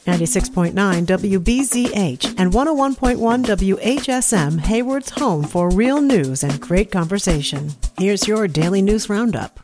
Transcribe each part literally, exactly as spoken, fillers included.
ninety-six point nine W B Z H and one oh one point one W H S M, Hayward's home for real news and great conversation. Here's your daily news roundup.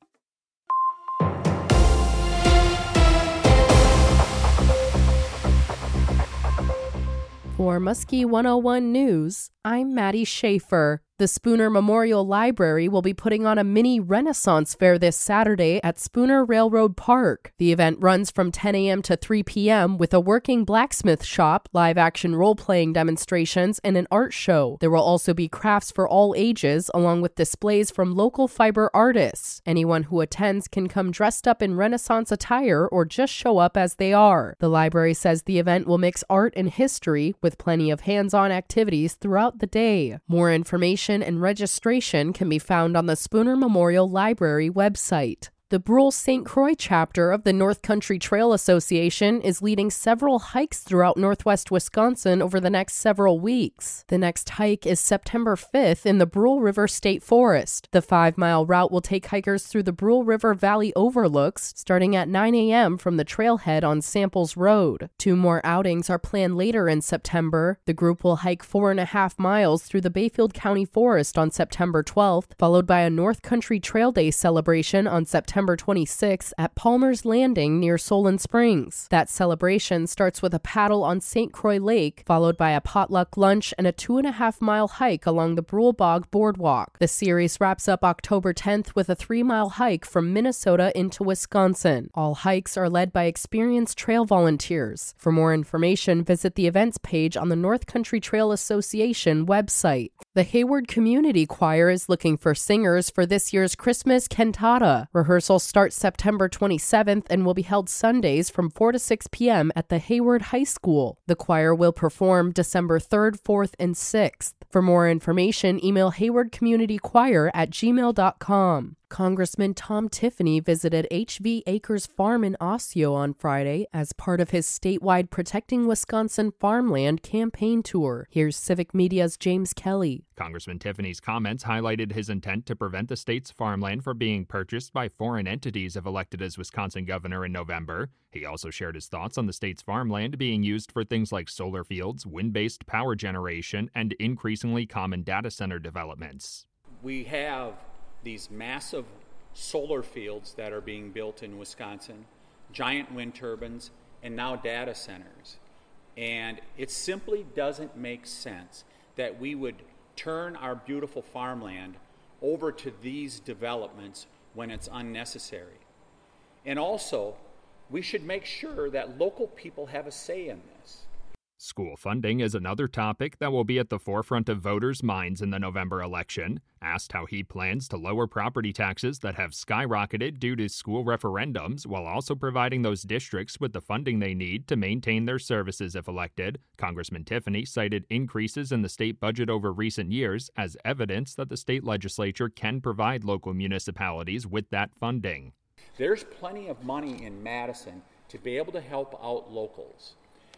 For Muskie one oh one News, I'm Maddie Schaefer. The Spooner Memorial Library will be putting on a mini Renaissance fair this Saturday at Spooner Railroad Park. The event runs from ten a.m. to three p.m. with a working blacksmith shop, live-action role-playing demonstrations, and an art show. There will also be crafts for all ages, along with displays from local fiber artists. Anyone who attends can come dressed up in Renaissance attire or just show up as they are. The library says the event will mix art and history with plenty of hands-on activities throughout the day. More information and registration can be found on the Spooner Memorial Library website. The Brule Saint Croix chapter of the North Country Trail Association is leading several hikes throughout northwest Wisconsin over the next several weeks. The next hike is September fifth in the Brule River State Forest. The five-mile route will take hikers through the Brule River Valley overlooks, starting at nine a.m. from the trailhead on Samples Road. Two more outings are planned later in September. The group will hike four and a half miles through the Bayfield County Forest on September twelfth, followed by a North Country Trail Day celebration on September twenty-sixth at Palmer's Landing near Solon Springs. That celebration starts with a paddle on Saint Croix Lake, followed by a potluck lunch and a two and a half mile hike along the Brule Bog Boardwalk. The series wraps up October tenth with a three mile hike from Minnesota into Wisconsin. All hikes are led by experienced trail volunteers. For more information, visit the events page on the North Country Trail Association website. The Hayward Community Choir is looking for singers for this year's Christmas cantata. Rehearsal starts September twenty-seventh and will be held Sundays from four to six p.m. at the Hayward High School. The choir will perform December third, fourth, and sixth. For more information, email haywardcommunitychoir at gmail dot com. Congressman Tom Tiffany visited H V Acres Farm in Osseo on Friday as part of his statewide Protecting Wisconsin Farmland campaign tour. Here's Civic Media's James Kelly. Congressman Tiffany's comments highlighted his intent to prevent the state's farmland from being purchased by foreign entities if elected as Wisconsin governor in November. He also shared his thoughts on the state's farmland being used for things like solar fields, wind-based power generation, and increasingly common data center developments. We have these massive solar fields that are being built in Wisconsin, giant wind turbines, and now data centers. And it simply doesn't make sense that we would turn our beautiful farmland over to these developments when it's unnecessary. And also, we should make sure that local people have a say in this. School funding is another topic that will be at the forefront of voters' minds in the November election. Asked how he plans to lower property taxes that have skyrocketed due to school referendums while also providing those districts with the funding they need to maintain their services if elected, Congressman Tiffany cited increases in the state budget over recent years as evidence that the state legislature can provide local municipalities with that funding. There's plenty of money in Madison to be able to help out locals.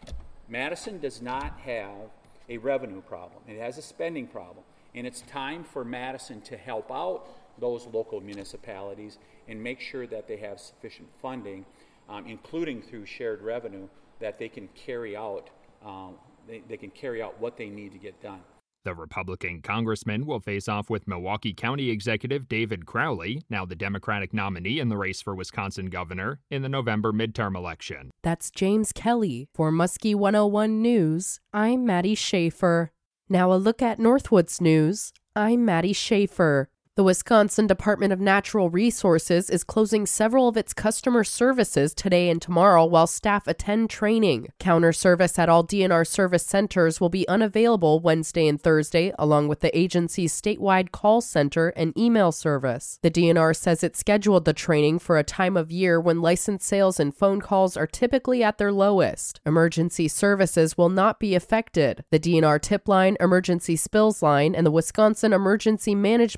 Madison does not have a revenue problem. It has a spending problem. And it's time for Madison to help out those local municipalities and make sure that they have sufficient funding, um, including through shared revenue, that they can carry out um, they, they can carry out what they need to get done. The Republican congressman will face off with Milwaukee County Executive David Crowley, now the Democratic nominee in the race for Wisconsin governor, in the November midterm election. That's James Kelly. For Muskie one oh one News, I'm Maddie Schaefer. Now a look at Northwoods News. I'm Maddie Schaefer. The Wisconsin Department of Natural Resources is closing several of its customer services today and tomorrow while staff attend training. Counter service at all D N R service centers will be unavailable Wednesday and Thursday, along with the agency's statewide call center and email service. The D N R says it scheduled the training for a time of year when license sales and phone calls are typically at their lowest. Emergency services will not be affected. The D N R tip line, emergency spills line, and the Wisconsin Emergency Management Hotline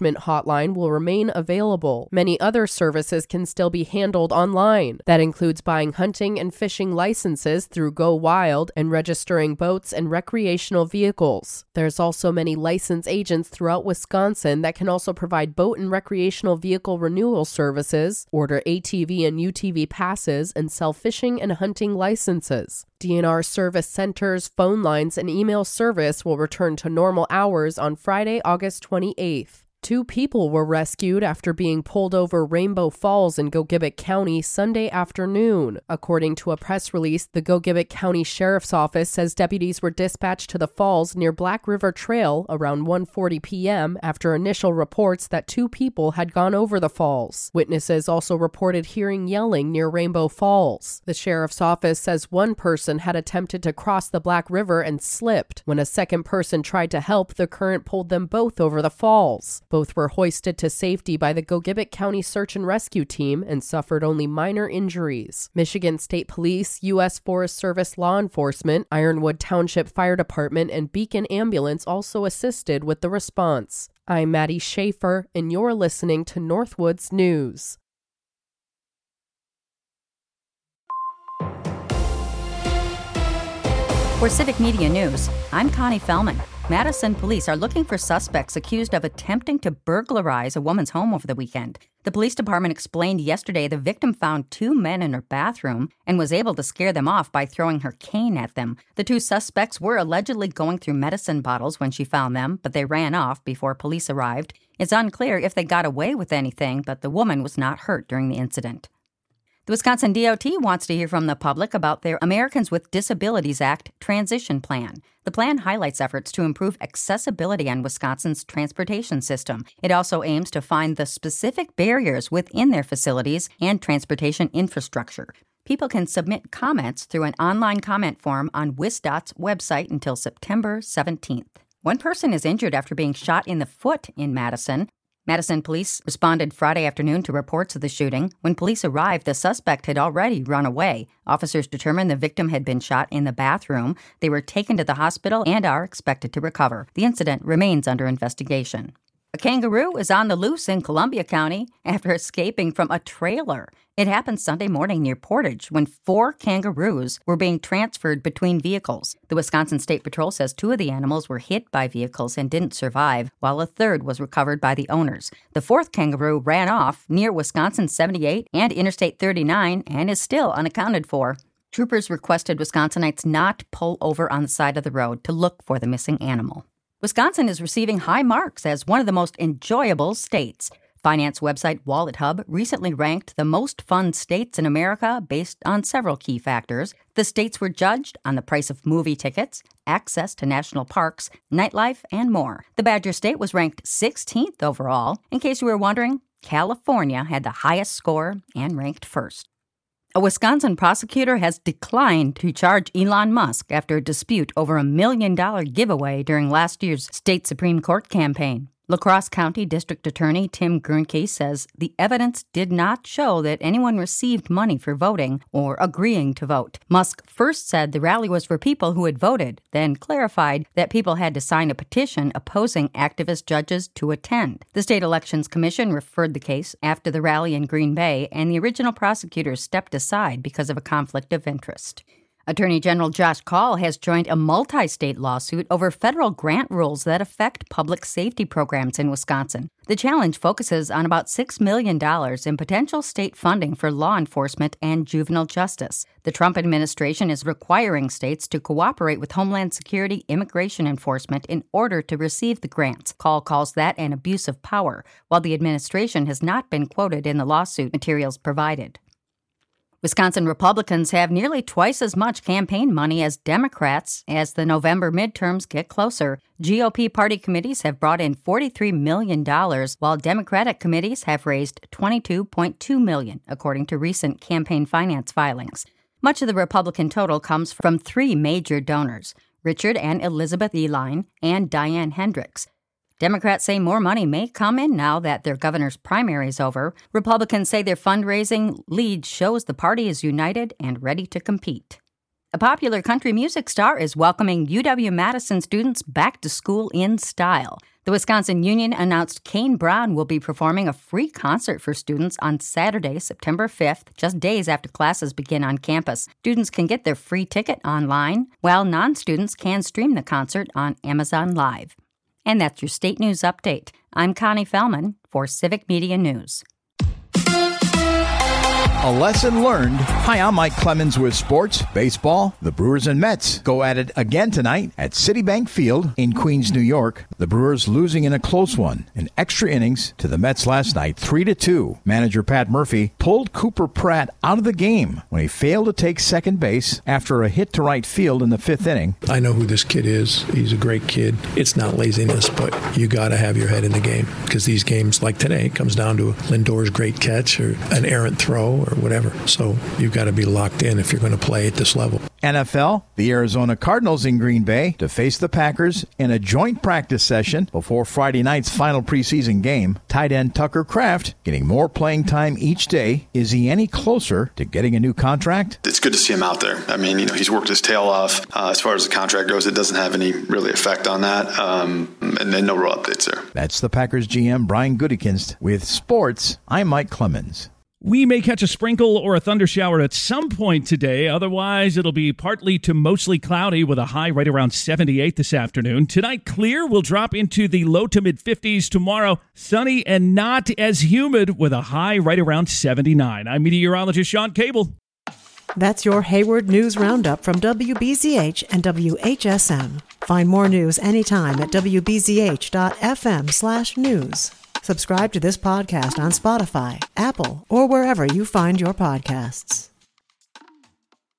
hotline will remain available. Many other services can still be handled online. That includes buying hunting and fishing licenses through Go Wild and registering boats and recreational vehicles. There's also many license agents throughout Wisconsin that can also provide boat and recreational vehicle renewal services, order A T V and U T V passes, and sell fishing and hunting licenses. D N R service centers, phone lines, and email service will return to normal hours on Friday, August twenty-eighth. Two people were rescued after being pulled over Rainbow Falls in Gogebic County Sunday afternoon. According to a press release, the Gogebic County Sheriff's Office says deputies were dispatched to the falls near Black River Trail around one forty p.m. after initial reports that two people had gone over the falls. Witnesses also reported hearing yelling near Rainbow Falls. The Sheriff's Office says one person had attempted to cross the Black River and slipped. When a second person tried to help, the current pulled them both over the falls. Both were hoisted to safety by the Gogebic County Search and Rescue Team and suffered only minor injuries. Michigan State Police, U S Forest Service law enforcement, Ironwood Township Fire Department, and Beacon Ambulance also assisted with the response. I'm Maddie Schaefer, and you're listening to Northwoods News. For Civic Media News, I'm Connie Fellman. Madison police are looking for suspects accused of attempting to burglarize a woman's home over the weekend. The police department explained yesterday the victim found two men in her bathroom and was able to scare them off by throwing her cane at them. The two suspects were allegedly going through medicine bottles when she found them, but they ran off before police arrived. It's unclear if they got away with anything, but the woman was not hurt during the incident. The Wisconsin D O T wants to hear from the public about their Americans with Disabilities Act transition plan. The plan highlights efforts to improve accessibility on Wisconsin's transportation system. It also aims to find the specific barriers within their facilities and transportation infrastructure. People can submit comments through an online comment form on WisDOT's website until September seventeenth. One person is injured after being shot in the foot in Madison. Madison police responded Friday afternoon to reports of the shooting. When police arrived, the suspect had already run away. Officers determined the victim had been shot in the bathroom. They were taken to the hospital and are expected to recover. The incident remains under investigation. A kangaroo is on the loose in Columbia County after escaping from a trailer. It happened Sunday morning near Portage when four kangaroos were being transferred between vehicles. The Wisconsin State Patrol says two of the animals were hit by vehicles and didn't survive, while a third was recovered by the owners. The fourth kangaroo ran off near Wisconsin seventy-eight and Interstate thirty-nine and is still unaccounted for. Troopers requested Wisconsinites not pull over on the side of the road to look for the missing animal. Wisconsin is receiving high marks as one of the most enjoyable states. Finance website WalletHub recently ranked the most fun states in America based on several key factors. The states were judged on the price of movie tickets, access to national parks, nightlife, and more. The Badger State was ranked sixteenth overall. In case you were wondering, California had the highest score and ranked first. A Wisconsin prosecutor has declined to charge Elon Musk after a dispute over a million-dollar giveaway during last year's state Supreme Court campaign. La Crosse County District Attorney Tim Gernke says the evidence did not show that anyone received money for voting or agreeing to vote. Musk first said the rally was for people who had voted, then clarified that people had to sign a petition opposing activist judges to attend. The State Elections Commission referred the case after the rally in Green Bay, and the original prosecutors stepped aside because of a conflict of interest. Attorney General Josh Kaul has joined a multi-state lawsuit over federal grant rules that affect public safety programs in Wisconsin. The challenge focuses on about six million dollars in potential state funding for law enforcement and juvenile justice. The Trump administration is requiring states to cooperate with Homeland Security immigration enforcement in order to receive the grants. Kaul calls that an abuse of power, while the administration has not been quoted in the lawsuit materials provided. Wisconsin Republicans have nearly twice as much campaign money as Democrats as the November midterms get closer. G O P party committees have brought in forty-three million dollars, while Democratic committees have raised twenty-two point two million dollars, according to recent campaign finance filings. Much of the Republican total comes from three major donors, Richard and Elizabeth Eline and Diane Hendricks. Democrats say more money may come in now that their governor's primary is over. Republicans say their fundraising lead shows the party is united and ready to compete. A popular country music star is welcoming U W-Madison students back to school in style. The Wisconsin Union announced Kane Brown will be performing a free concert for students on Saturday, September fifth, just days after classes begin on campus. Students can get their free ticket online, while non-students can stream the concert on Amazon Live. And that's your State News Update. I'm Connie Fellman for Civic Media News. A lesson learned. Hi, I'm Mike Clemens with sports, baseball. The Brewers and Mets go at it again tonight at Citibank Field in Queens, New York. The Brewers losing in a close one, in extra innings to the Mets last night, three to two. Manager Pat Murphy pulled Cooper Pratt out of the game when he failed to take second base after a hit to right field in the fifth inning. I know who this kid is. He's a great kid. It's not laziness, but you got to have your head in the game, because these games like today comes down to Lindor's great catch or an errant throw or whatever. So you've got to be locked in if you're going to play at this level. N F L, the Arizona Cardinals in Green Bay to face the Packers in a joint practice session before Friday night's final preseason game. Tight end Tucker Kraft getting more playing time each day. Is he any closer to getting a new contract? It's good to see him out there. I mean, you know, he's worked his tail off. Uh, as far as the contract goes, it doesn't have any really effect on that. Um, and then no real updates there. That's the Packers G M Brian Gutekunst with sports. I'm Mike Clemens. We may catch a sprinkle or a thunder shower at some point today. Otherwise, it'll be partly to mostly cloudy with a high right around seventy-eight this afternoon. Tonight, clear. We'll drop into the low to mid-fifties. Tomorrow, sunny and not as humid with a high right around seventy-nine. I'm meteorologist Sean Cable. That's your Hayward News Roundup from W B Z H and W H S M. Find more news anytime at W B Z H dot F M slash news. Subscribe to this podcast on Spotify, Apple, or wherever you find your podcasts.